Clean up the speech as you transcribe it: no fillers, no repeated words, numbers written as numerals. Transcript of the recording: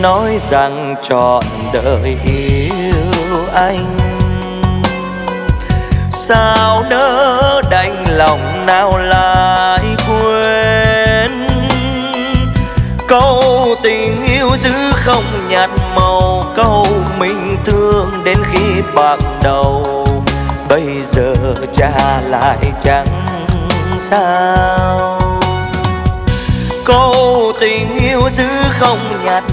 nói rằng trọn đời yêu anh. Sao nỡ đành lòng nào lại quên câu tình yêu giữ không nhạt màu, câu mình thương đến khi bạc đầu, bây giờ trả lại chẳng sao. Câu tình yêu giữ không nhạt